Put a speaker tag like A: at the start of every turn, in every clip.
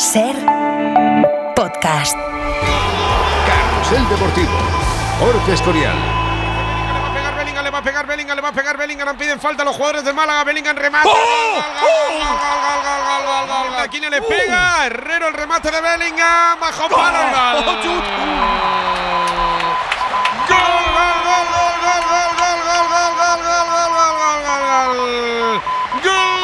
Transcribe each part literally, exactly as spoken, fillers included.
A: Ser podcast.
B: Carrusel Deportivo. Jorge Escorial.
C: Le va a pegar Bellingham, le va a pegar Bellingham, piden falta los jugadores de Málaga, Bellingham remata. Aquí no le pega, Herrero el remate de Bellingham, bajo palo y gol. Gol, gol, gol, gol, gol, gol, gol, gol, gol, gol, gol, gol, gol, gol.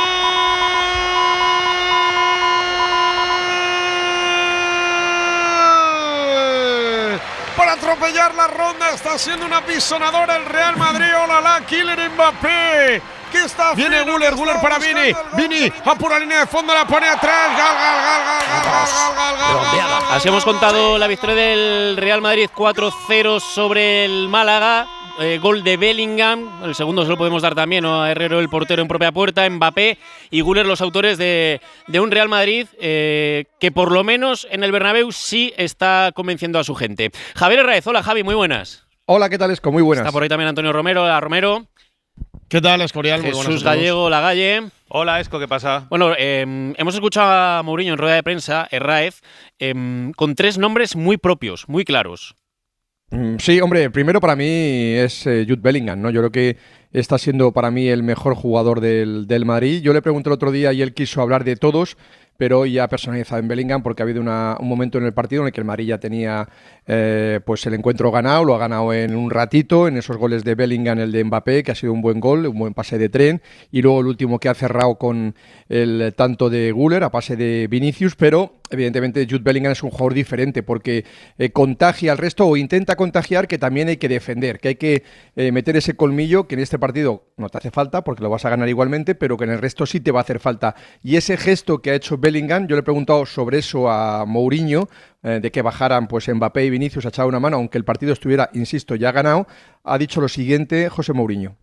C: Para atropellar la ronda, está siendo una pisonadora el Real Madrid. Olala, Kylian Mbappé. ¿Qué está
D: Viene Güler, Güler para Vini. Vini, apura línea de fondo, la pone atrás. Gol, gol, gol, gol, gol, gol, gol, gol.
E: Así hemos contado la victoria del Real Madrid cuatro cero sobre el Málaga. Eh, gol de Bellingham, el segundo se lo podemos dar también, ¿no? A Herrero, el portero en propia puerta, Mbappé y Güler, los autores de, de un Real Madrid eh, que por lo menos en el Bernabéu sí está convenciendo a su gente. Javier Herráez, hola Javi, muy buenas.
F: Hola, ¿qué tal, Esco? Muy buenas.
E: Está por ahí también Antonio Romero, hola Romero.
D: ¿Qué tal, Escorial? Muy
E: Jesús
D: buenas
E: Gallego, la Galle.
G: Hola, Esco, ¿qué pasa?
E: Bueno, eh, hemos escuchado a Mourinho en rueda de prensa, Herráez, eh, con tres nombres muy propios, muy claros.
F: Sí, hombre, primero para mí es eh, Jude Bellingham, ¿no? Yo creo que está siendo para mí el mejor jugador del, del Madrid. Yo le pregunté el otro día y él quiso hablar de todos, pero hoy ya ha personalizado en Bellingham porque ha habido una, un momento en el partido en el que el Madrid ya tenía eh, pues el encuentro ganado, lo ha ganado en un ratito, en esos goles de Bellingham, el de Mbappé, que ha sido un buen gol, un buen pase de tren, y luego el último que ha cerrado con el tanto de Güler a pase de Vinicius, pero evidentemente Jude Bellingham es un jugador diferente porque eh, contagia al resto o intenta contagiar, que también hay que defender, que hay que eh, meter ese colmillo que en este partido no te hace falta porque lo vas a ganar igualmente, pero que en el resto sí te va a hacer falta. Y ese gesto que ha hecho Bellingham, yo le he preguntado sobre eso a Mourinho, eh, de que bajaran pues Mbappé y Vinicius a echar una mano, aunque el partido estuviera, insisto, ya ganado. Ha dicho lo siguiente José Mourinho.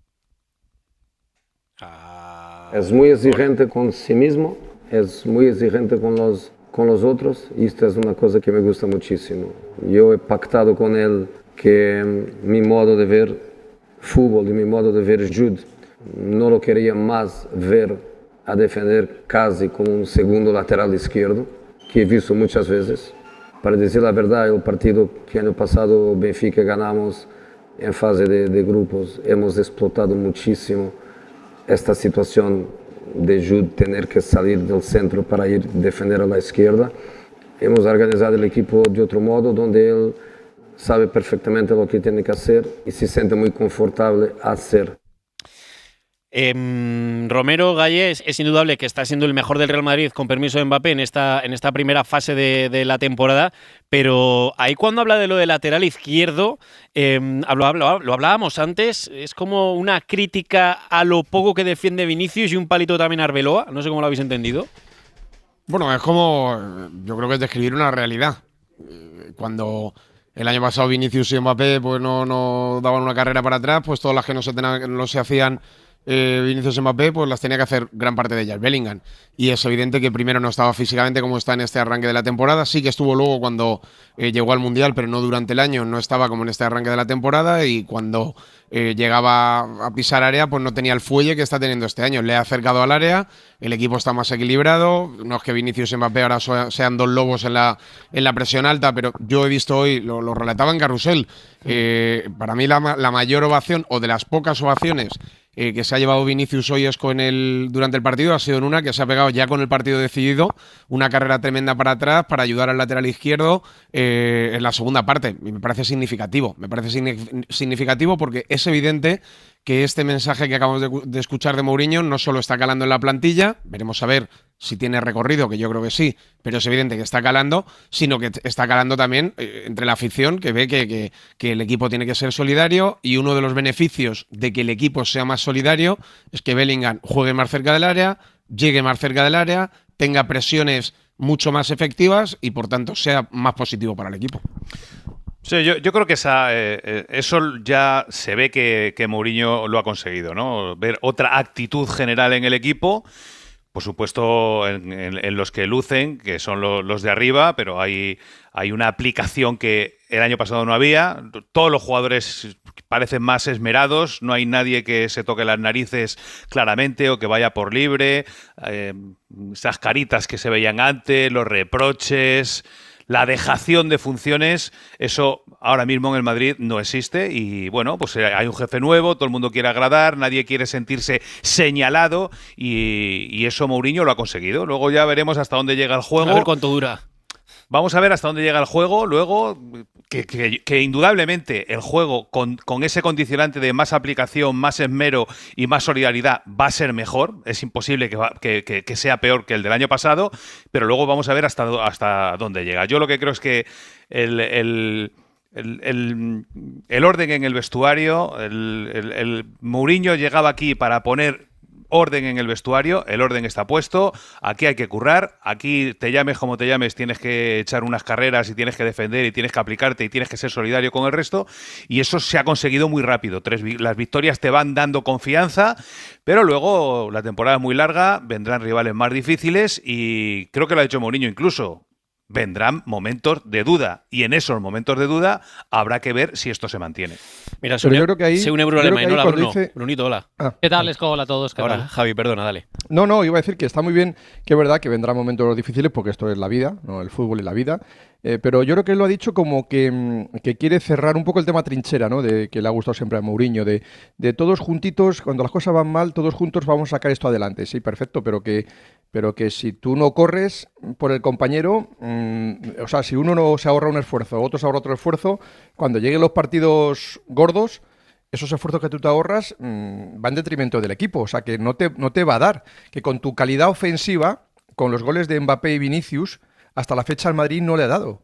H: Es muy exigente con sí mismo, es muy exigente con los, con los otros, y esto es una cosa que me gusta muchísimo. Yo he pactado con él que mi modo de ver fútbol y mi modo de ver Jude no lo quería más ver a defender casi como un segundo lateral izquierdo, que he visto muchas veces. Para decir la verdad, el partido que año pasado Benfica ganamos en fase de, de grupos, hemos explotado muchísimo esta situación de Jude tener que salir del centro para ir defender a la izquierda. Hemos organizado el equipo de otro modo, donde él sabe perfectamente lo que tiene que hacer y se siente muy confortable a hacer.
E: Eh, Romero, Galle, es, es indudable que está siendo el mejor del Real Madrid, con permiso de Mbappé, en esta, en esta primera fase de, de la temporada, pero ahí cuando habla de lo de lateral izquierdo, eh, lo, lo, lo hablábamos antes, es como una crítica a lo poco que defiende Vinicius y un palito también a Arbeloa, no sé cómo lo habéis entendido.
D: Bueno, es como, yo creo que es describir una realidad. Cuando el año pasado Vinicius y Mbappé pues no, no daban una carrera para atrás, pues todas las que no se, tenían, no se hacían Eh, Vinicius Mbappé, pues las tenía que hacer gran parte de ellas Bellingham, y es evidente que primero no estaba físicamente como está en este arranque de la temporada. Sí que estuvo luego cuando eh, llegó al Mundial, pero no durante el año, no estaba como en este arranque de la temporada, y cuando eh, llegaba a pisar área pues no tenía el fuelle que está teniendo este año. Le ha acercado al área, el equipo está más equilibrado, no es que Vinicius y Mbappé ahora so sean dos lobos en la, en la presión alta, pero yo he visto hoy, lo, lo relataba en Carrusel, eh, para mí la, la mayor ovación, o de las pocas ovaciones Eh, que se ha llevado Vinicius hoy Esco en el, durante el partido, ha sido en una que se ha pegado ya con el partido decidido, una carrera tremenda para atrás para ayudar al lateral izquierdo eh, en la segunda parte, y me parece significativo, me parece significativo porque es evidente que este mensaje que acabamos de, de escuchar de Mourinho no solo está calando en la plantilla, veremos a ver si tiene recorrido, que yo creo que sí, pero es evidente que está calando, sino que está calando también eh, entre la afición, que ve que, que, que el equipo tiene que ser solidario, y uno de los beneficios de que el equipo sea más solidario es que Bellingham juegue más cerca del área, llegue más cerca del área, tenga presiones mucho más efectivas y por tanto sea más positivo para el equipo.
G: Sí, yo, yo creo que esa, eh, eso ya se ve que, que Mourinho lo ha conseguido, ¿no? Ver otra actitud general en el equipo, por supuesto, en, en, en los que lucen, que son lo, los de arriba, pero hay, hay una aplicación que el año pasado no había. Todos los jugadores parecen más esmerados, no hay nadie que se toque las narices claramente o que vaya por libre. Eh, esas caritas que se veían antes, los reproches, la dejación de funciones, eso ahora mismo en el Madrid no existe y bueno, pues hay un jefe nuevo, todo el mundo quiere agradar, nadie quiere sentirse señalado y, y eso Mourinho lo ha conseguido. Luego ya veremos hasta dónde llega el juego.
E: A ver cuánto dura.
G: Vamos a ver hasta dónde llega el juego. Luego, que, que, que indudablemente el juego con, con ese condicionante de más aplicación, más esmero y más solidaridad va a ser mejor. Es imposible que, va, que, que, que sea peor que el del año pasado, pero luego vamos a ver hasta, hasta dónde llega. Yo lo que creo es que el, el, el, el, el orden en el vestuario, el, el, el Mourinho llegaba aquí para poner orden en el vestuario, el orden está puesto, aquí hay que currar, aquí te llames como te llames, tienes que echar unas carreras y tienes que defender y tienes que aplicarte y tienes que ser solidario con el resto y eso se ha conseguido muy rápido. Tres, las victorias te van dando confianza, pero luego la temporada es muy larga, vendrán rivales más difíciles y creo que lo ha dicho Mourinho incluso. Vendrán momentos de duda y en esos momentos de duda habrá que ver si esto se mantiene.
E: Mira, se une,
F: creo que ahí,
E: se une Bruno Alemán. Hola, Bruno.
F: Dice...
E: Brunito, hola.
F: Ah,
I: ¿Qué tal, Esco? Hola a todos. ¿Qué
E: Ahora,
I: tal?
E: Javi, perdona, dale.
F: No, no, iba a decir que está muy bien, que es verdad que vendrán momentos difíciles porque esto es la vida, ¿no? El fútbol y la vida. Eh, pero yo creo que él lo ha dicho como que, que quiere cerrar un poco el tema trinchera, ¿no? De que le ha gustado siempre a Mourinho, de, de todos juntitos, cuando las cosas van mal, todos juntos vamos a sacar esto adelante. Sí, perfecto, pero que, pero que si tú no corres por el compañero, mmm, o sea, si uno no se ahorra un esfuerzo, otro se ahorra otro esfuerzo, cuando lleguen los partidos gordos, esos esfuerzos que tú te ahorras mmm, van en detrimento del equipo, o sea, que no te, no te va a dar, que con tu calidad ofensiva, con los goles de Mbappé y Vinicius, hasta la fecha al Madrid no le ha dado.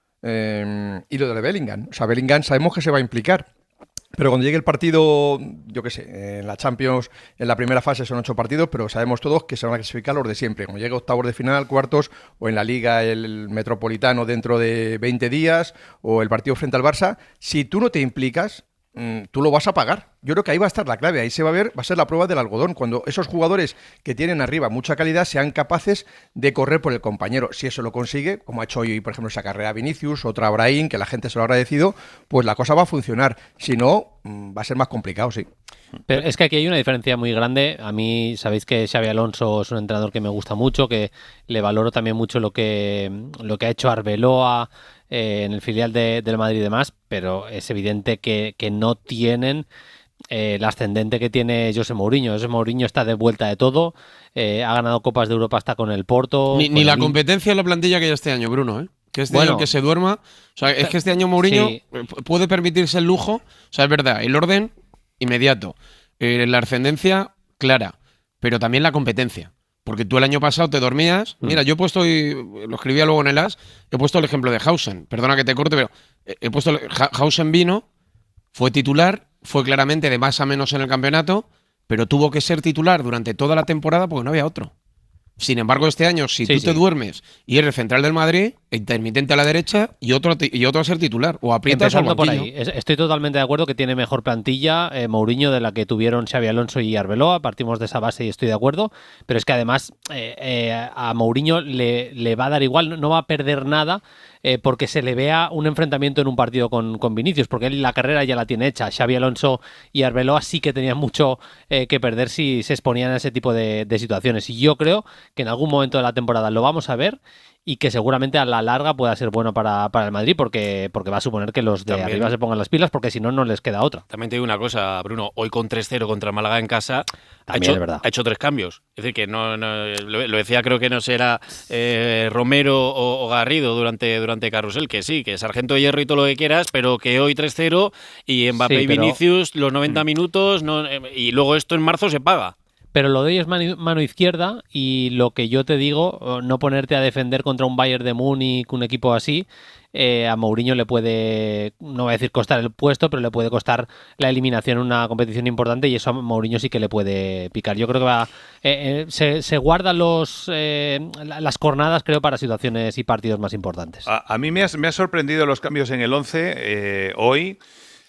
F: Eh, y lo de Bellingham. O sea, Bellingham sabemos que se va a implicar. Pero cuando llegue el partido, yo qué sé, en la Champions, en la primera fase son ocho partidos, pero sabemos todos que se van a clasificar los de siempre. Cuando llegue octavos de final, cuartos, o en la Liga el Metropolitano dentro de veinte días, o el partido frente al Barça, si tú no te implicas, tú lo vas a pagar. Yo creo que ahí va a estar la clave, ahí se va a ver, va a ser la prueba del algodón, cuando esos jugadores que tienen arriba mucha calidad sean capaces de correr por el compañero. Si eso lo consigue, como ha hecho hoy, por ejemplo, esa carrera Vinicius, otra Brahim, que la gente se lo ha agradecido, pues la cosa va a funcionar. Si no, va a ser más complicado, sí.
I: Pero es que aquí hay una diferencia muy grande. A mí, sabéis que Xabi Alonso es un entrenador que me gusta mucho, que le valoro también mucho lo que, lo que ha hecho Arbeloa eh, en el filial de, del Madrid y demás, pero es evidente que, que no tienen eh, el ascendente que tiene José Mourinho. José Mourinho está de vuelta de todo, eh, ha ganado Copas de Europa hasta con el Porto.
D: Ni,
I: con
D: ni
I: el...
D: la competencia en la plantilla que hay este año, Bruno, ¿eh? Que este
I: bueno,
D: año que se duerma. O sea, es que este año Mourinho
I: sí.
D: puede permitirse el lujo. O sea, es verdad, el orden inmediato. Eh, la ascendencia clara, pero también la competencia. Porque tú el año pasado te dormías. Mira, yo he puesto, y lo escribía luego en el As, he puesto el ejemplo de Hausen. Perdona que te corte, pero he puesto. Hausen vino, fue titular, fue claramente de más a menos en el campeonato, pero tuvo que ser titular durante toda la temporada porque no había otro. Sin embargo, este año, si
I: sí,
D: tú
I: sí.
D: te duermes y eres central del Madrid, intermitente a la derecha y otro, y otro a ser titular, o aprietas o
I: Empezando por
D: banquillo.
I: ahí. Estoy totalmente de acuerdo que tiene mejor plantilla eh, Mourinho de la que tuvieron Xabi Alonso y Arbeloa. Partimos de esa base y estoy de acuerdo. Pero es que además eh, eh, a Mourinho le, le va a dar igual, no, no va a perder nada eh, porque se le vea un enfrentamiento en un partido con, con Vinicius, porque él la carrera ya la tiene hecha. Xabi Alonso y Arbeloa sí que tenían mucho eh, que perder si se exponían a ese tipo de, de situaciones. Y yo creo que en algún momento de la temporada lo vamos a ver y que seguramente a la larga pueda ser bueno para, para el Madrid porque, porque va a suponer que los de
E: También.
I: arriba se pongan las pilas porque si no, no les queda otra.
E: También te digo una cosa, Bruno, hoy con tres cero contra Málaga en casa ha
I: También
E: hecho,
I: es verdad.
E: ha hecho tres cambios. Es decir, que no, no lo, lo decía, creo que no será eh, Romero o, o Garrido durante, durante Carrusel, que sí, que Sargento de Hierro y todo lo que quieras, pero que hoy tres cero y Mbappé
I: Sí,
E: y
I: pero-
E: Vinicius los noventa minutos no, eh, y luego esto en marzo se paga.
I: Pero lo de hoy es mano, mano izquierda y lo que yo te digo, no ponerte a defender contra un Bayern de Múnich, un equipo así, eh, a Mourinho le puede, no voy a decir costar el puesto, pero le puede costar la eliminación en una competición importante y eso a Mourinho sí que le puede picar. Yo creo que va, eh, eh, se, se guardan los, eh, las jornadas, creo, para situaciones y partidos más importantes.
G: A, a mí me ha, me ha sorprendido los cambios en el once eh, hoy.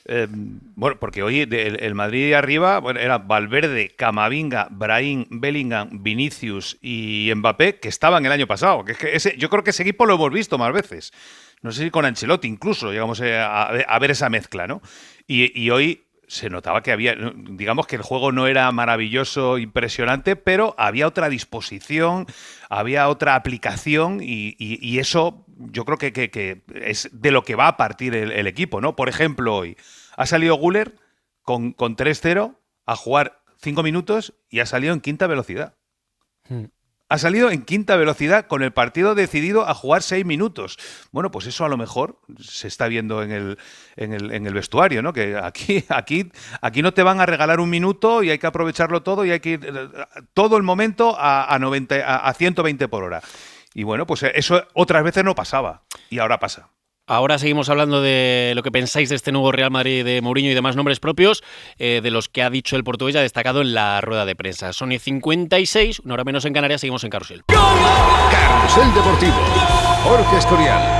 G: Eh, bueno, porque hoy el, el Madrid arriba bueno, era Valverde, Camavinga, Brahim, Bellingham, Vinicius y Mbappé, que estaban el año pasado. Que es que ese, yo creo que ese equipo lo hemos visto más veces. No sé si con Ancelotti incluso llegamos a, a ver esa mezcla, ¿no? Y, y hoy se notaba que había, digamos que el juego no era maravilloso, impresionante, pero había otra disposición, había otra aplicación y, y, y eso yo creo que, que, que es de lo que va a partir el, el equipo, ¿no? Por ejemplo, hoy ha salido Güler con, con tres cero a jugar cinco minutos y ha salido en quinta velocidad. Hmm. Ha salido en quinta velocidad con el partido decidido a jugar seis minutos. Bueno, pues eso a lo mejor se está viendo en el, en el, en el vestuario, ¿no? Que aquí, aquí, aquí no te van a regalar un minuto y hay que aprovecharlo todo y hay que ir todo el momento a, a, noventa, a, a ciento veinte por hora. Y bueno, pues eso otras veces no pasaba y ahora pasa.
E: Ahora seguimos hablando de lo que pensáis de este nuevo Real Madrid de Mourinho y demás nombres propios, eh, de los que ha dicho el portugués ya destacado en la rueda de prensa. Son y cincuenta y seis, una hora menos en Canarias, seguimos en Carrusel.
B: Carrusel Deportivo, Jorge Escorial.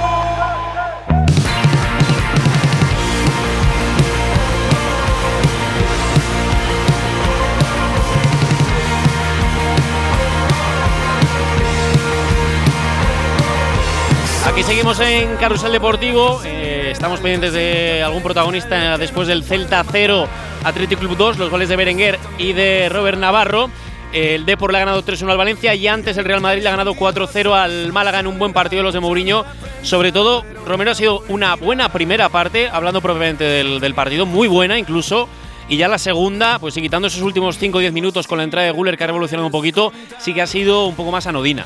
E: Aquí seguimos en Carrusel Deportivo, eh, estamos pendientes de algún protagonista después del Celta cero, Athletic Club dos, los goles de Berenguer y de Robert Navarro. El Depor le ha ganado tres uno al Valencia y antes el Real Madrid le ha ganado cuatro cero al Málaga en un buen partido de los de Mourinho. Sobre todo, Romero, ha sido una buena primera parte, hablando propiamente del, del partido, muy buena incluso. Y ya la segunda, pues sí, quitando esos últimos cinco o diez minutos con la entrada de Güler, que ha revolucionado un poquito, sí que ha sido un poco más anodina.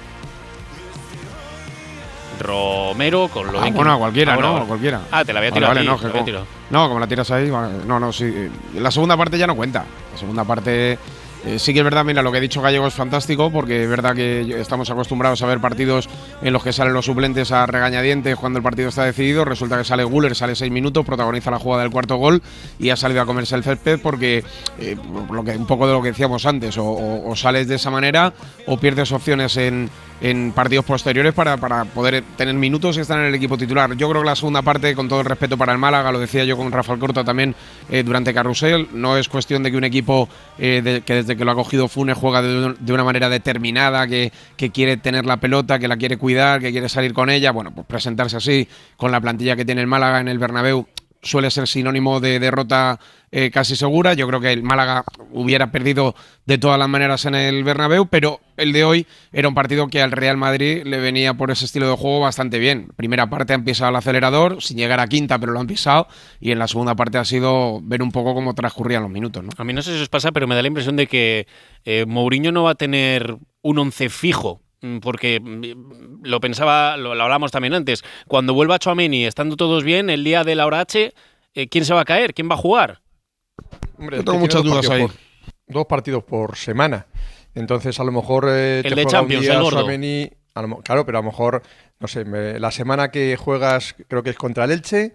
E: Romero con lo
D: ah,
E: bien
D: bueno,
E: que...
D: a cualquiera,
E: ah, bueno,
D: ¿no?
E: bueno.
D: A cualquiera.
E: Ah, te la había tirado
D: vale,
E: a
D: vale,
E: ti,
D: no,
E: te la
D: como,
E: tirado.
D: no, como la tiras ahí, vale. no, no, sí. La segunda parte ya no cuenta. La segunda parte eh, sí que es verdad, mira, lo que ha dicho Gallego es fantástico, porque es verdad que estamos acostumbrados a ver partidos en los que salen los suplentes a regañadientes cuando el partido está decidido. Resulta que sale Güler, sale seis minutos, protagoniza la jugada del cuarto gol y ha salido a comerse el césped porque eh, lo que, un poco de lo que decíamos antes, o, o, o sales de esa manera o pierdes opciones en en partidos posteriores para, para poder tener minutos y estar en el equipo titular. Yo creo que la segunda parte, con todo el respeto para el Málaga, lo decía yo con Rafael Corta también eh, durante Carrusel, no es cuestión de que un equipo eh, de, que desde que lo ha cogido Funes juega de, de una manera determinada, que, que quiere tener la pelota, que la quiere cuidar, que quiere salir con ella. Bueno, pues presentarse así con la plantilla que tiene el Málaga en el Bernabéu suele ser sinónimo de derrota eh, casi segura. Yo creo que el Málaga hubiera perdido de todas las maneras en el Bernabéu, pero el de hoy era un partido que al Real Madrid le venía por ese estilo de juego bastante bien. Primera parte han pisado el acelerador, sin llegar a quinta, pero lo han pisado, y en la segunda parte ha sido ver un poco cómo transcurrían los minutos, ¿no?
E: A mí no sé si os pasa, pero me da la impresión de que eh, Mourinho no va a tener un once fijo. Porque lo pensaba, lo, lo hablamos también antes, cuando vuelva Tchouaméni, estando todos bien, el día de la hora H, eh, ¿quién se va a caer? ¿Quién va a jugar?
F: Hombre,
D: yo tengo muchas dudas ahí.
F: Por, dos partidos por semana. Entonces, a lo mejor eh,
E: el
F: te
E: de
F: juega
E: Champions,
F: un día
E: el gordo.
F: Tchouaméni, a lo, claro, pero a lo mejor, no sé, me, la semana que juegas creo que es contra el Elche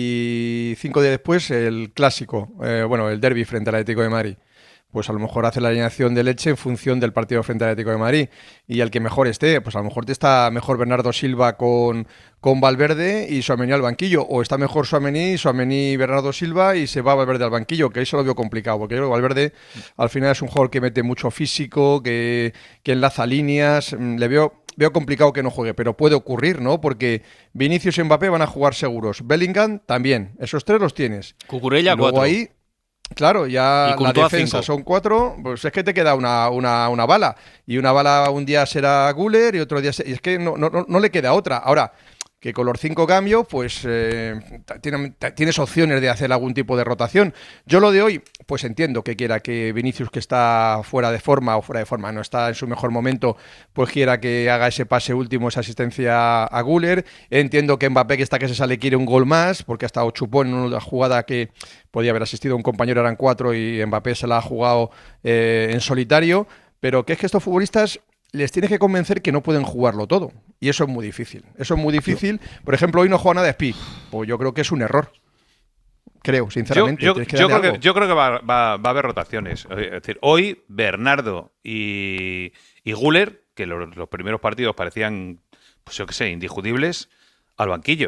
F: y cinco días después el clásico, eh, bueno, el derbi frente al Atlético de Madrid. Pues a lo mejor hace la alineación de Leche en función del partido frente al Atlético de Madrid. Y el que mejor esté, pues a lo mejor te está mejor Bernardo Silva con, con Valverde y Tchouaméni al banquillo. O está mejor Tchouaméni, Tchouaméni y Bernardo Silva y se va Valverde al banquillo, que eso lo veo complicado. Porque yo creo que Valverde al final es un jugador que mete mucho físico, que, que enlaza líneas. Le veo... Veo complicado que no juegue, pero puede ocurrir, ¿no? Porque Vinicius y Mbappé van a jugar seguros. Bellingham también. Esos tres los tienes.
E: Cucurella,
F: y luego
E: cuatro.
F: ahí... Claro, ya la defensa
E: cinco.
F: son cuatro, pues es que te queda una, una, una bala. Y una bala un día será Güler y otro día... Se, y es que no, no, no le queda otra. Ahora, que con los cinco cambios, pues eh, tiene, tienes opciones de hacer algún tipo de rotación. Yo lo de hoy, pues entiendo que quiera que Vinicius, que está fuera de forma, o fuera de forma, no está en su mejor momento, pues quiera que haga ese pase último, esa asistencia a Güler. Entiendo que Mbappé, que está que se sale, quiere un gol más, porque ha estado chupón en una jugada que podía haber asistido a un compañero, eran cuatro, y Mbappé se la ha jugado eh, en solitario. Pero que es que estos futbolistas les tienes que convencer que no pueden jugarlo todo. Y eso es muy difícil. Eso es muy difícil. Por ejemplo, hoy no juega nada de Spi. Pues yo creo que es un error. Creo, sinceramente.
G: Yo, yo, yo, creo, que, yo creo que va, va, va a haber rotaciones. Es decir, hoy Bernardo y, y Güler, que los, los primeros partidos parecían, pues yo qué sé, indiscutibles, al banquillo.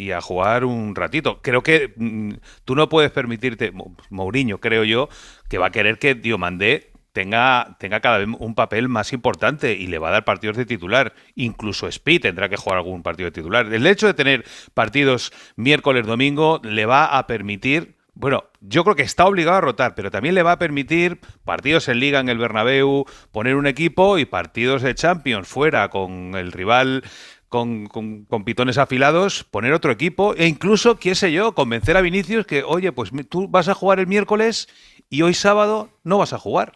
G: y a jugar un ratito. Creo que mmm, tú no puedes permitirte, Mourinho creo yo, que va a querer que Diomandé tenga, tenga cada vez un papel más importante y le va a dar partidos de titular. Incluso Speed tendrá que jugar algún partido de titular. El hecho de tener partidos miércoles, domingo, le va a permitir... Bueno, yo creo que está obligado a rotar, pero también le va a permitir partidos en Liga en el Bernabéu, poner un equipo y partidos de Champions fuera con el rival... Con, con, con pitones afilados, poner otro equipo e incluso, qué sé yo, convencer a Vinicius que, oye, pues tú vas a jugar el miércoles y hoy sábado no vas a jugar.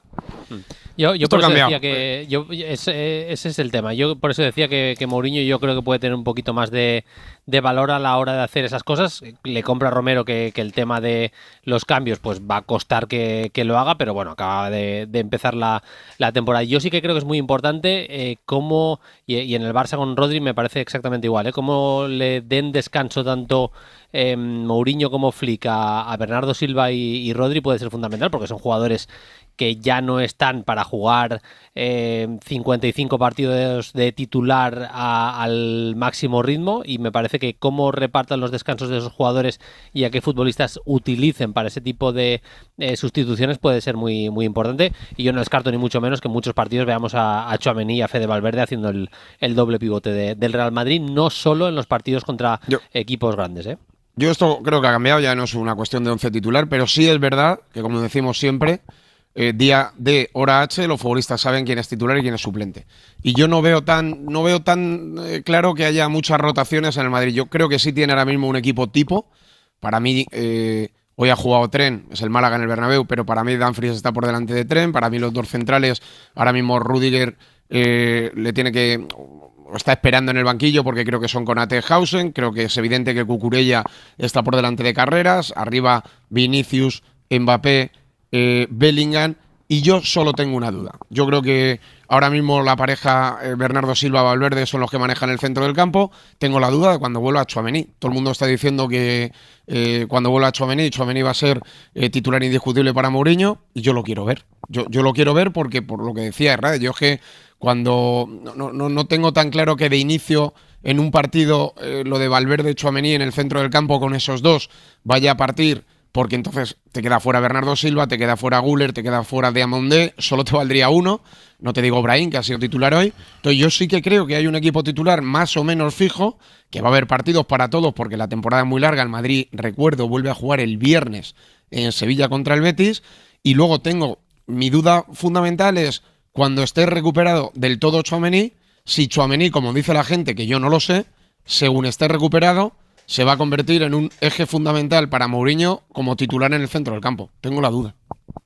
I: Yo, yo por eso decía que yo, ese, ese es el tema. Yo por eso decía que, que Mourinho yo creo que puede tener un poquito más de, de valor a la hora de hacer esas cosas. Le compra a Romero que, que el tema de los cambios pues va a costar que, que lo haga, pero bueno, acaba de, de empezar la, la temporada. Yo sí que creo que es muy importante eh, cómo, y, y en el Barça con Rodri me parece exactamente igual, ¿eh? Cómo le den descanso tanto eh, Mourinho como Flick a, a Bernardo Silva y, y Rodri puede ser fundamental porque son jugadores que ya no están para jugar eh, cincuenta y cinco partidos de titular a, al máximo ritmo, y me parece que cómo repartan los descansos de esos jugadores y a qué futbolistas utilicen para ese tipo de eh, sustituciones puede ser muy, muy importante, y yo no descarto ni mucho menos que en muchos partidos veamos a, a Tchouaméni y a Fede Valverde haciendo el, el doble pivote de, del Real Madrid, no solo en los partidos contra yo. equipos grandes, ¿eh?
D: Yo esto creo que ha cambiado, ya no es una cuestión de once titular, pero sí es verdad que, como decimos siempre, Eh, día D, hora H, los futbolistas saben quién es titular y quién es suplente. Y yo no veo tan, no veo tan eh, claro que haya muchas rotaciones en el Madrid. Yo creo que sí tiene ahora mismo un equipo tipo. Para mí, eh, hoy ha jugado Tren, es el Málaga en el Bernabéu, pero para mí Dumfries está por delante de Tren. Para mí los dos centrales, ahora mismo Rüdiger eh, le tiene que... está esperando en el banquillo porque creo que son Konate Hausen. Creo que es evidente que Cucurella está por delante de Carreras. Arriba Vinicius, Mbappé, Eh, Bellingham, y yo solo tengo una duda. Yo creo que ahora mismo la pareja eh, Bernardo Silva-Valverde son los que manejan el centro del campo. Tengo la duda de cuando vuelva Tchouaméni. Todo el mundo está diciendo que eh, cuando vuelva Tchouaméni, Tchouaméni va a ser eh, titular indiscutible para Mourinho, y yo lo quiero ver. Yo, yo lo quiero ver porque, por lo que decía Herrera, yo es que cuando no, no, no tengo tan claro que de inicio en un partido eh, lo de Valverde y Tchouaméni en el centro del campo con esos dos vaya a partir, porque entonces te queda fuera Bernardo Silva, te queda fuera Güler, te queda fuera Diamandé, solo te valdría uno, no te digo Brahim, que ha sido titular hoy. Entonces yo sí que creo que hay un equipo titular más o menos fijo, que va a haber partidos para todos, porque la temporada es muy larga. El Madrid, recuerdo, vuelve a jugar el viernes en Sevilla contra el Betis, y luego tengo, mi duda fundamental es, cuando esté recuperado del todo Tchouaméni, si Tchouaméni, como dice la gente, que yo no lo sé, según esté recuperado, se va a convertir en un eje fundamental para Mourinho como titular en el centro del campo. Tengo la duda.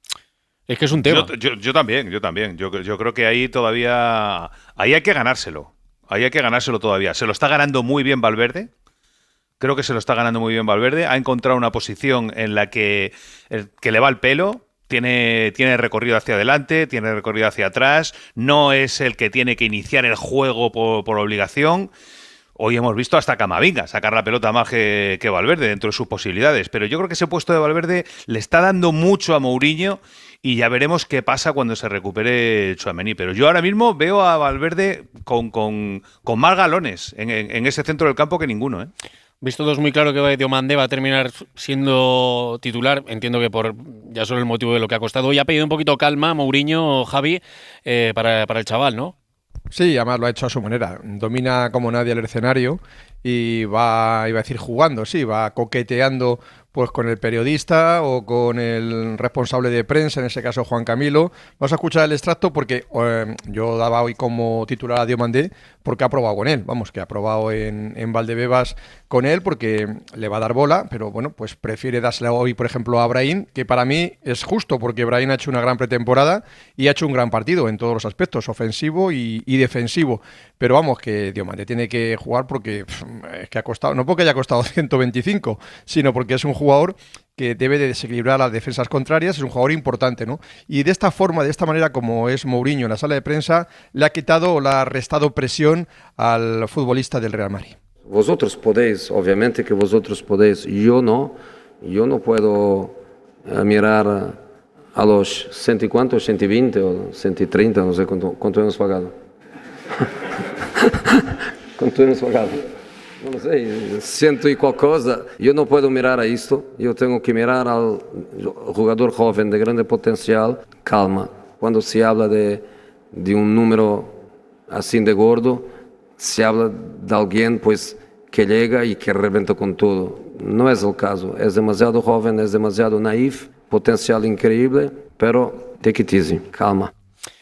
E: Es que es un tema.
G: Yo, yo, yo también, yo también. Yo, yo creo que ahí todavía... Ahí hay que ganárselo. Ahí hay que ganárselo todavía. Se lo está ganando muy bien Valverde. Creo que se lo está ganando muy bien Valverde. Ha encontrado una posición en la que, el, que le va el pelo. Tiene, tiene recorrido hacia adelante, tiene recorrido hacia atrás. No es el que tiene que iniciar el juego por, por obligación. Hoy hemos visto hasta Camavinga sacar la pelota más que, que Valverde dentro de sus posibilidades. Pero yo creo que ese puesto de Valverde le está dando mucho a Mourinho, y ya veremos qué pasa cuando se recupere Tchouaméni. Pero yo ahora mismo veo a Valverde con, con, con más galones en, en, en ese centro del campo que ninguno, ¿eh?
E: Visto todos muy claro que Diomandé va a terminar siendo titular, entiendo que por ya solo el motivo de lo que ha costado. Hoy ha pedido un poquito calma Mourinho, Javi, eh, para, para el chaval, ¿no?
F: Sí, además lo ha hecho a su manera. Domina como nadie el escenario y va, iba a decir jugando, sí, va coqueteando pues con el periodista o con el responsable de prensa, en ese caso Juan Camilo. Vamos a escuchar el extracto porque eh, yo daba hoy como titular a Diomandé porque ha probado con él, vamos, que ha probado en, en Valdebebas con él porque le va a dar bola, pero bueno, pues prefiere dársela hoy, por ejemplo, a Brahim, que para mí es justo porque Brahim ha hecho una gran pretemporada y ha hecho un gran partido en todos los aspectos, ofensivo y, y defensivo. Pero vamos, que Diomandé tiene que jugar porque pff, es que ha costado, no porque haya costado ciento veinticinco, sino porque es un jugador que debe de desequilibrar las defensas contrarias, es un jugador importante, ¿no? Y de esta forma, de esta manera como es Mourinho en la sala de prensa, le ha quitado o le ha restado presión al futbolista del Real Madrid.
H: Vosotros podéis, obviamente que vosotros podéis, yo no, yo no puedo uh, mirar a los ciento y cuánto, ciento veinte o ciento treinta, no sé cuánto, cuánto hemos pagado. ¿Cuánto hemos pagado? No lo sé, ciento y cual cosa. Yo no puedo mirar a esto, yo tengo que mirar al jugador joven de grande potencial, calma. Cuando se habla de, de un número así de gordo, se habla de alguien pues que llega y que reventa con todo. No es el caso, es demasiado joven, es demasiado naif, potencial increíble, pero take it easy, calma.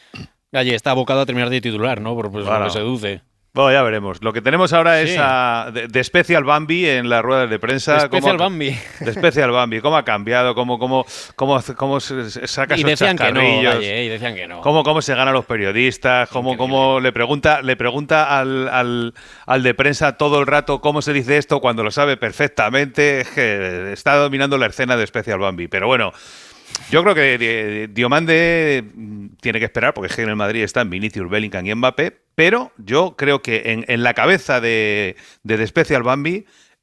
E: Galle está abocado a terminar de titular, ¿no? Por pues,
G: Claro.
E: lo que seduce.
G: Bueno, ya veremos. Lo que tenemos ahora
E: Sí.
G: es a, de, de Special Bambi en las ruedas de prensa.
E: De Special
G: ¿Cómo ha-
E: Bambi.
G: De Special Bambi. ¿Cómo ha cambiado? ¿Cómo, cómo, cómo, cómo se se saca
E: Y
G: esos
E: decían que no,
G: chascarrillos?
E: Galle, y decían que no.
G: ¿Cómo, cómo se ganan los periodistas? ¿Cómo, cómo le pregunta, le pregunta al, al, al de prensa todo el rato cómo se dice esto cuando lo sabe perfectamente? Es que está dominando la escena de Special Bambi. Pero bueno, yo creo que Di- Diomande tiene que esperar, porque es que en el Madrid están Vinicius, Bellingham y Mbappé, pero yo creo que en, en la cabeza de, de The Special Bambi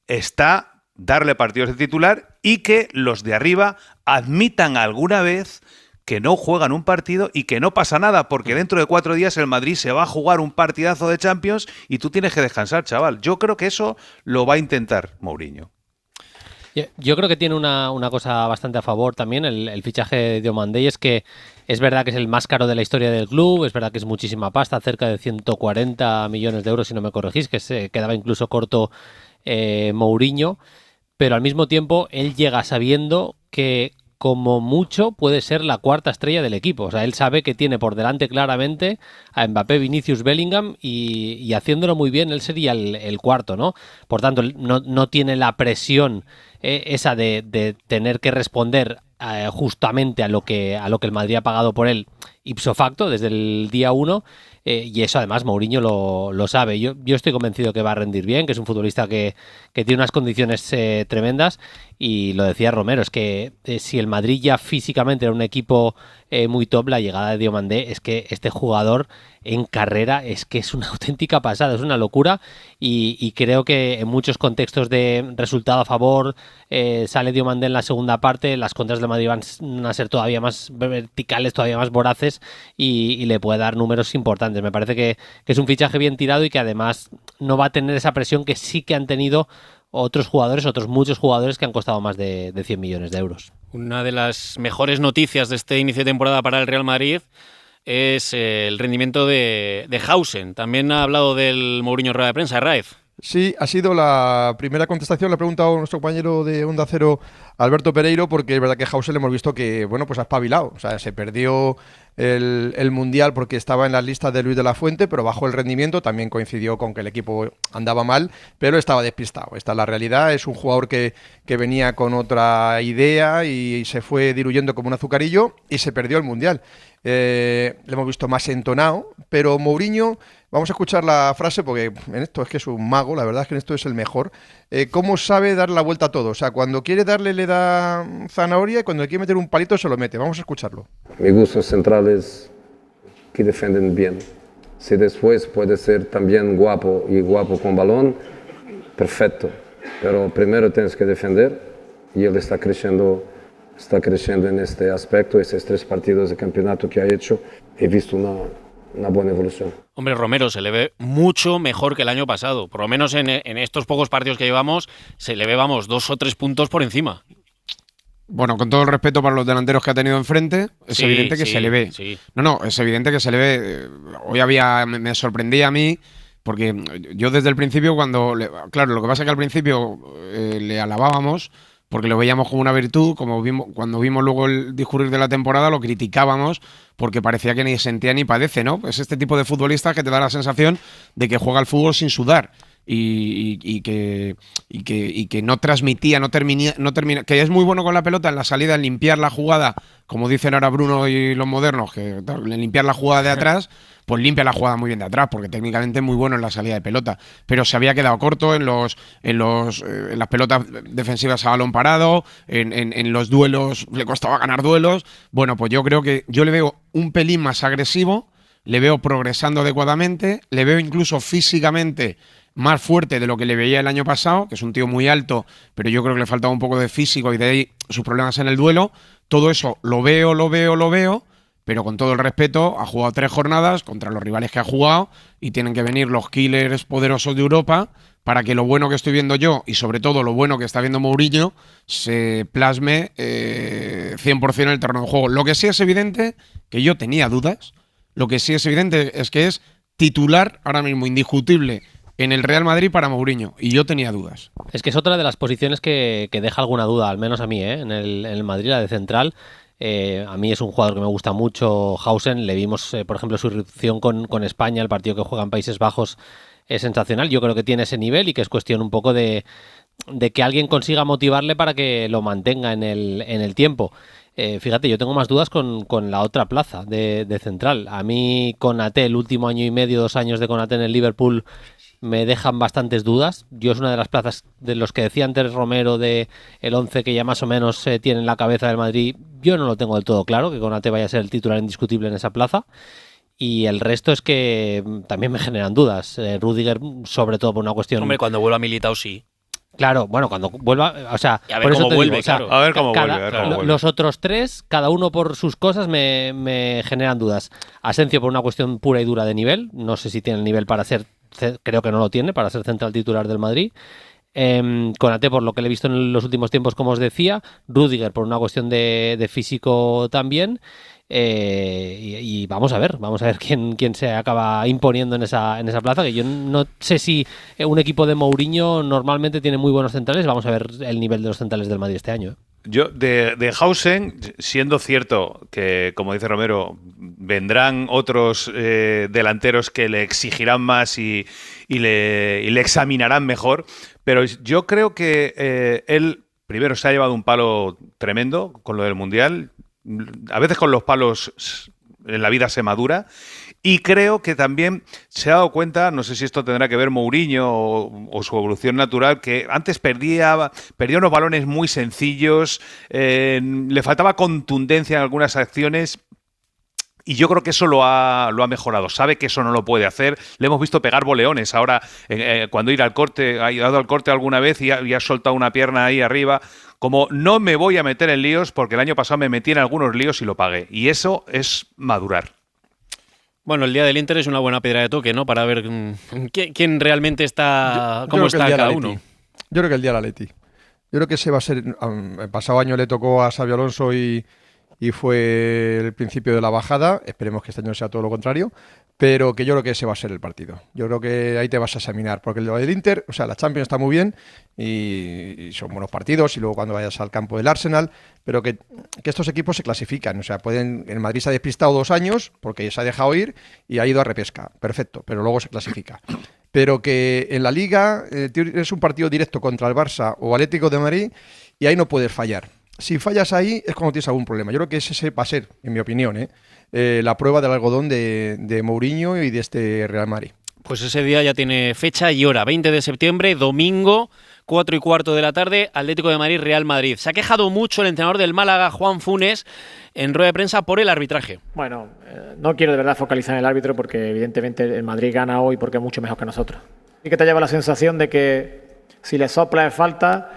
G: está darle partidos de titular y que los de arriba admitan alguna vez que no juegan un partido y que no pasa nada, porque dentro de cuatro días el Madrid se va a jugar un partidazo de Champions y tú tienes que descansar, chaval. Yo creo que eso lo va a intentar Mourinho.
I: Yo, yo creo que tiene una, una cosa bastante a favor también el, el fichaje de Diomande, y es que es verdad que es el más caro de la historia del club, es verdad que es muchísima pasta, cerca de ciento cuarenta millones de euros, si no me corregís, que se quedaba incluso corto eh, Mourinho, pero al mismo tiempo él llega sabiendo que como mucho puede ser la cuarta estrella del equipo. O sea, él sabe que tiene por delante claramente a Mbappé, Vinicius, Bellingham y, y haciéndolo muy bien él sería el, el cuarto, ¿no? Por tanto, no, no tiene la presión eh, esa de, de tener que responder eh, justamente a lo que a lo que el Madrid ha pagado por él ipso facto desde el día uno. Eh, y eso además Mourinho lo, lo sabe. Yo, yo estoy convencido que va a rendir bien, que es un futbolista que, que tiene unas condiciones eh, tremendas, y lo decía Romero, es que eh, si el Madrid ya físicamente era un equipo eh, muy top, la llegada de Diomandé es que este jugador en carrera es que es una auténtica pasada, es una locura, y, y creo que en muchos contextos de resultado a favor eh, sale Diomandé en la segunda parte, las contras del Madrid van a ser todavía más verticales, todavía más voraces, y, y le puede dar números importantes. Me parece que, que es un fichaje bien tirado y que además no va a tener esa presión que sí que han tenido otros jugadores, otros muchos jugadores que han costado más de, de cien millones de euros.
E: Una de las mejores noticias de este inicio de temporada para el Real Madrid es eh, el rendimiento de, de Hausen. También ha hablado del Mourinho en rueda de prensa, Raez.
F: Sí, ha sido la primera contestación. Le ha preguntado a nuestro compañero de Onda Cero, Alberto Pereiro, porque es verdad que Hausen le hemos visto que, bueno, pues ha espabilado. O sea, se perdió el, el Mundial porque estaba en las listas de Luis de la Fuente, pero bajó el rendimiento. También coincidió con que el equipo andaba mal, pero estaba despistado. Esta es la realidad. Es un jugador que, que venía con otra idea y se fue diluyendo como un azucarillo y se perdió el Mundial. Eh, le hemos visto más entonado, pero Mourinho, vamos a escuchar la frase porque en esto es que es un mago, la verdad es que en esto es el mejor. Eh, ¿Cómo sabe dar la vuelta a todo? O sea, cuando quiere darle le da zanahoria y cuando le quiere meter un palito se lo mete. Vamos a escucharlo.
H: Me gustan centrales que defienden bien. Si después puede ser también guapo y guapo con balón, perfecto. Pero primero tienes que defender y él está creciendo. Está creciendo en este aspecto, esos tres partidos de campeonato que ha hecho, he visto una, una buena evolución.
E: Hombre, Romero se le ve mucho mejor que el año pasado. Por lo menos en, en estos pocos partidos que llevamos, se le ve, vamos, dos o tres puntos por encima.
D: Bueno, con todo el respeto para los delanteros que ha tenido enfrente, es
E: Sí,
D: evidente que
E: sí,
D: se le ve.
E: sí.
D: No, no, es evidente que se le ve. Eh, Hoy había, me, me sorprendía a mí, porque yo desde el principio, cuando, le- claro, lo que pasa es que al principio eh, le alabábamos, porque lo veíamos como una virtud, como vimos, cuando vimos luego el discurrir de la temporada lo criticábamos porque parecía que ni sentía ni padece, ¿no? Es este tipo de futbolista que te da la sensación de que juega al fútbol sin sudar y, y, y, que, y, que, y que no transmitía, no termina, no termina, que es muy bueno con la pelota en la salida, en limpiar la jugada, como dicen ahora Bruno y los modernos, que en limpiar la jugada de atrás, pues limpia la jugada muy bien de atrás, porque técnicamente es muy bueno en la salida de pelota, pero se había quedado corto en los en los eh, en las pelotas defensivas a balón parado, en, en, en los duelos le costaba ganar duelos. Bueno, pues yo creo que yo le veo un pelín más agresivo, le veo progresando adecuadamente, le veo incluso físicamente más fuerte de lo que le veía el año pasado, que es un tío muy alto, pero yo creo que le faltaba un poco de físico y de ahí sus problemas en el duelo. Todo eso lo veo, lo veo, lo veo, pero con todo el respeto, ha jugado tres jornadas contra los rivales que ha jugado y tienen que venir los killers poderosos de Europa para que lo bueno que estoy viendo yo y sobre todo lo bueno que está viendo Mourinho se plasme eh, cien por ciento en el terreno de juego. Lo que sí es evidente, que yo tenía dudas, lo que sí es evidente es que es titular ahora mismo indiscutible en el Real Madrid para Mourinho, y yo tenía dudas.
I: Es que es otra de las posiciones que, que deja alguna duda, al menos a mí, ¿eh? en, el, en el Madrid, la de central. Eh, a mí es un jugador que me gusta mucho, Hausen. Le vimos, eh, por ejemplo, su irrupción con, con España, el partido que juega en Países Bajos es sensacional. Yo creo que tiene ese nivel y que es cuestión un poco de, de que alguien consiga motivarle para que lo mantenga en el, en el tiempo. Eh, fíjate, yo tengo más dudas con, con la otra plaza de, de central. A mí Konaté, el último año y medio, dos años de Konaté en el Liverpool, me dejan bastantes dudas. Yo es una de las plazas de los que decía antes Romero de el once que ya más o menos se eh, tiene en la cabeza del Madrid. Yo no lo tengo del todo claro, que Konaté vaya a ser el titular indiscutible en esa plaza. Y el resto es que también me generan dudas. Eh, Rüdiger, sobre todo por una cuestión...
E: Hombre, cuando vuelva Militao, sí.
I: Claro, bueno, cuando vuelva, o sea,
E: y a ver
I: por eso
E: cómo
I: te
E: vuelve,
I: digo, o sea,
E: claro.
G: A ver cómo
I: cada,
G: vuelve, a ver cómo vuelve.
I: Los otros tres, cada uno por sus cosas, me, me generan dudas. Asencio por una cuestión pura y dura de nivel. No sé si tiene el nivel para ser, creo que no lo tiene, para ser central titular del Madrid. Eh, Konaté, por lo que le he visto en los últimos tiempos, como os decía. Rüdiger, por una cuestión de, de físico también. Eh, y, y vamos a ver, vamos a ver quién, quién se acaba imponiendo en esa, en esa plaza, que yo no sé si un equipo de Mourinho normalmente tiene muy buenos centrales. Vamos a ver el nivel de los centrales del Madrid este año, ¿eh?
G: Yo, de, de Hausen, siendo cierto que, como dice Romero, vendrán otros eh, delanteros que le exigirán más y, y, le, y le examinarán mejor, pero yo creo que eh, él, primero, se ha llevado un palo tremendo con lo del Mundial. A veces con los palos en la vida se madura, y creo que también se ha dado cuenta, no sé si esto tendrá que ver Mourinho o, o su evolución natural, que antes perdía, perdía unos balones muy sencillos, eh, le faltaba contundencia en algunas acciones. Y yo creo que eso lo ha, lo ha mejorado. Sabe que eso no lo puede hacer. Le hemos visto pegar boleones. Ahora, eh, cuando ir al corte, ha ido al corte alguna vez y ha, y ha soltado una pierna ahí arriba. Como no me voy a meter en líos, porque el año pasado me metí en algunos líos y lo pagué. Y eso es madurar.
E: Bueno, el día del Inter es una buena piedra de toque, ¿no? Para ver quién, quién realmente está,
F: yo, yo
E: cómo está cada uno.
F: Yo creo que el día del Atleti. Yo creo que ese va a ser... Um, el pasado año le tocó a Xabi Alonso y... y fue el principio de la bajada. Esperemos que este año sea todo lo contrario, pero que yo creo que ese va a ser el partido. Yo creo que ahí te vas a examinar, porque lo del Inter, o sea, la Champions está muy bien y, y son buenos partidos, y luego cuando vayas al campo del Arsenal, pero que, que estos equipos se clasifican. O sea, pueden, el Madrid se ha despistado dos años porque se ha dejado ir y ha ido a repesca, perfecto, pero luego se clasifica. Pero que en la Liga eh, es un partido directo contra el Barça o Atlético de Madrid y ahí no puedes fallar. Si fallas ahí es cuando tienes algún problema. Yo creo que ese va a ser, en mi opinión, ¿eh? Eh, la prueba del algodón de, de Mourinho y de este Real Madrid.
E: Pues ese día ya tiene fecha y hora, veinte de septiembre, domingo, cuatro y cuarto de la tarde, Atlético de Madrid, Real Madrid. Se ha quejado mucho el entrenador del Málaga, Juan Funes, en rueda de prensa por el arbitraje.
J: Bueno, eh, no quiero de verdad focalizar en el árbitro porque evidentemente el Madrid gana hoy porque es mucho mejor que nosotros. Y que te lleva la sensación de que si le sopla es falta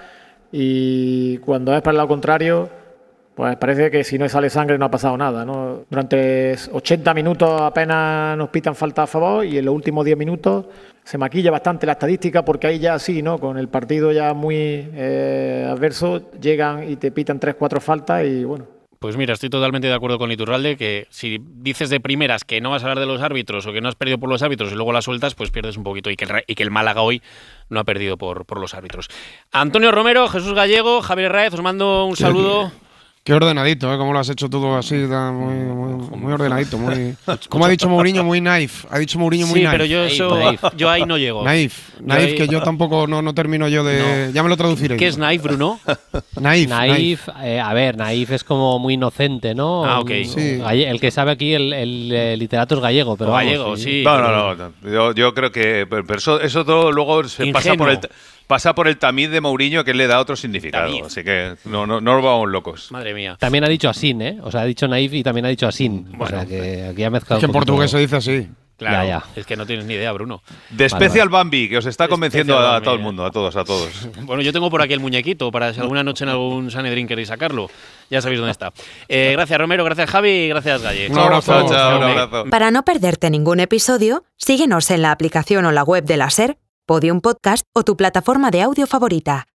J: y cuando es para el lado contrario, pues parece que si no sale sangre no ha pasado nada, ¿no? Durante ochenta minutos apenas nos pitan falta a favor y en los últimos diez minutos se maquilla bastante la estadística porque ahí ya sí, ¿no? Con el partido ya muy eh, adverso llegan y te pitan tres cuatro faltas y bueno.
E: Pues mira, estoy totalmente de acuerdo con Iturralde, que si dices de primeras que no vas a hablar de los árbitros o que no has perdido por los árbitros y luego las sueltas, pues pierdes un poquito, y que el, y que el Málaga hoy no ha perdido por, por los árbitros. Antonio Romero, Jesús Gallego, Javier Raez, os mando un saludo.
D: Qué ordenadito, ¿eh? Cómo lo has hecho todo así, muy, muy, muy ordenadito, muy... Como ha dicho Mourinho, muy naif. Ha dicho Mourinho muy
E: sí,
D: naif.
E: Sí, pero yo eso, yo ahí no llego.
D: Naif, naif, que yo tampoco no, no termino yo de... No. Ya me lo traduciré.
E: ¿Qué es naif, Bruno?
I: Naif. Naif, eh, a ver, naif es como muy inocente, ¿no?
E: Ah, ok.
I: Sí. El que sabe aquí, el, el, el literato es gallego, pero vamos,
E: gallego, sí. sí.
G: No, no, no. Yo, yo creo que... Pero eso, eso todo luego se Ingenuo. pasa por el... Pasa por el tamiz de Mourinho, que él le da otro significado. Tamiz. Así que no, no, no nos vamos locos.
E: Madre mía.
I: También ha dicho asin, ¿eh? O sea, ha dicho naif y también ha dicho asin. Bueno, o sea, que aquí ha mezclado.
D: Es que en portugués se dice así.
E: Claro,
I: ya, ya.
E: Es que no tienes ni idea, Bruno.
G: De Special vale, vale. Bambi, que os está convenciendo a, a todo el mundo, a todos, a todos.
E: Bueno, yo tengo por aquí el muñequito, para si alguna noche en algún Sanedrín queréis sacarlo. Ya sabéis dónde está. Eh, gracias, Romero, gracias, Javi, y gracias, Galle.
G: Un abrazo, chao, chao, un abrazo.
A: Para no perderte ningún episodio, síguenos en la aplicación o la web de la SER, Podium Podcast o tu plataforma de audio favorita.